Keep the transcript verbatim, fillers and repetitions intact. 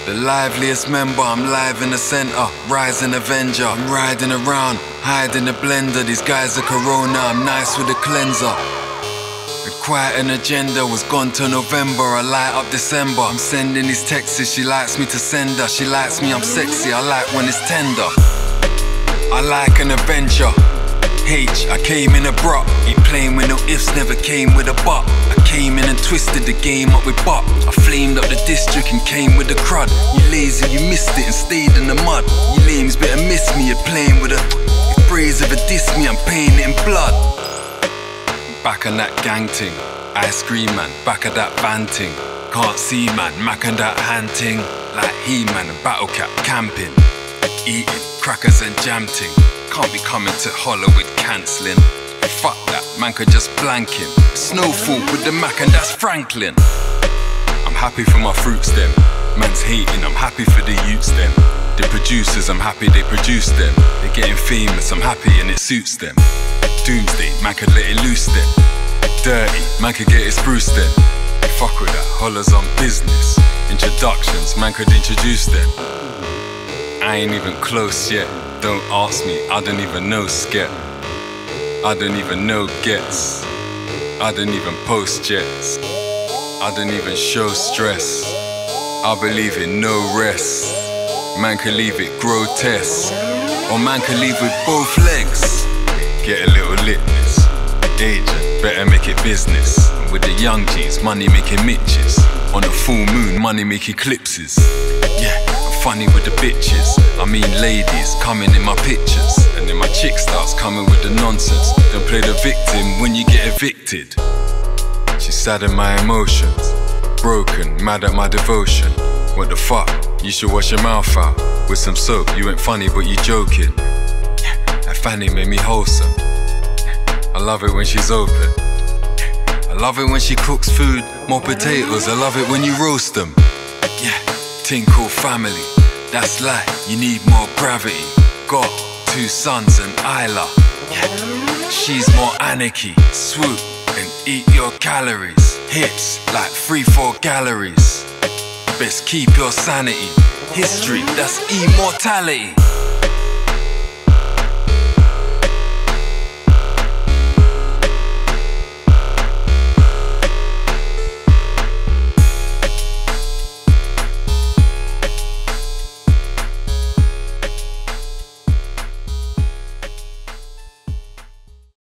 The liveliest member, I'm live in the center, rising avenger. I'm riding around, hiding the blender. These guys are corona, I'm nice with the cleanser. The quiet an agenda was gone till November. I light up December. I'm sending these texts, she likes me to send her. She likes me, I'm sexy, I like when it's tender. I like an adventure. H, I came in abrupt. Ain't playing with no ifs, never came with a but. I came in and twisted the game up with butt. I flamed up the district and came with the crud. You lazy, you missed it and stayed in the mud. You lames better miss me, you're playing with a phrase of a diss me, I'm paying it in blood. Back on that gang ting, ice cream man, back of that van ting. Can't see man, mac on that hand ting. Like He-Man and Battle Cat camping, eating crackers and jam ting. Can't be coming to Hollow with cancelling. Fuck that, man could just blank him. Snowfall with the Mac and that's Franklin. I'm happy for my fruits then. Man's hating, I'm happy for the youths then. The producers, I'm happy they produce them. They're getting famous, I'm happy and it suits them. Doomsday, man could let it loose then. Dirty, man could get it spruced then. Fuck with that, Hollow's on business. Introductions, man could introduce them. I ain't even close yet. Don't ask me, I don't even know sket. I don't even know gets. I don't even post jets. I don't even show stress. I believe in no rest. Man can leave it grotesque, or man can leave with both legs. Get a little litness. Agent, better make it business. And with the young G's, money making Mitches. On a full moon, money make eclipses. Yeah, I'm funny with the bitches. I mean ladies coming in my pictures. And then my chick starts coming with the nonsense. Don't play the victim when you get evicted. She's sad at my emotions, broken, mad at my devotion. What the fuck? You should wash your mouth out with some soap. You ain't funny but you joking. That Fanny made me wholesome. I love it when she's open. I love it when she cooks food, more potatoes. I love it when you roast them. Yeah, ting called family. That's life, you need more gravity. Got two sons and Isla. Yeah, she's more anarchy. Swoop and eat your calories. Hips like three, four galleries. Best keep your sanity. History, that's immortality.